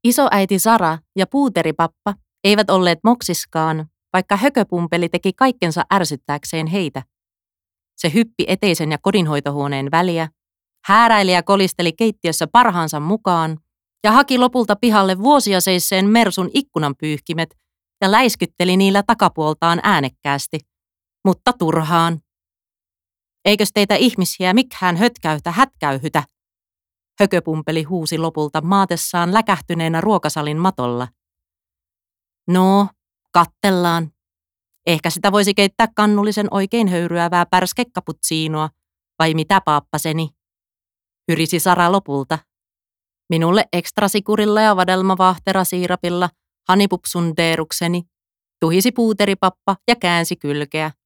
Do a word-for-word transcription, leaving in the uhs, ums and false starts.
Isoäiti Sara ja puuteripappa eivät olleet moksiskaan, vaikka hököpumpeli teki kaikkensa ärsyttääkseen heitä. Se hyppi eteisen ja kodinhoitohuoneen väliä, hääräili ja kolisteli keittiössä parhaansa mukaan ja haki lopulta pihalle vuosia seisseen Mersun ikkunanpyyhkimet ja läiskytteli niillä takapuoltaan äänekkäästi, mutta turhaan. Eikös teitä ihmisiä mikhään hötkäytä hätkäyhytä? Hököpumpeli huusi lopulta maatessaan läkähtyneenä ruokasalin matolla. No, kattellaan. Ehkä sitä voisi keittää kannullisen oikein höyryävää pärskekkaputsiinoa, vai mitä paappaseni? Hyrisi Sara lopulta. Minulle ekstrasikurilla ja vadelmavaahterasiirapilla hanipupsundeerukseni, tuhisi puuteripappa ja käänsi kylkeä.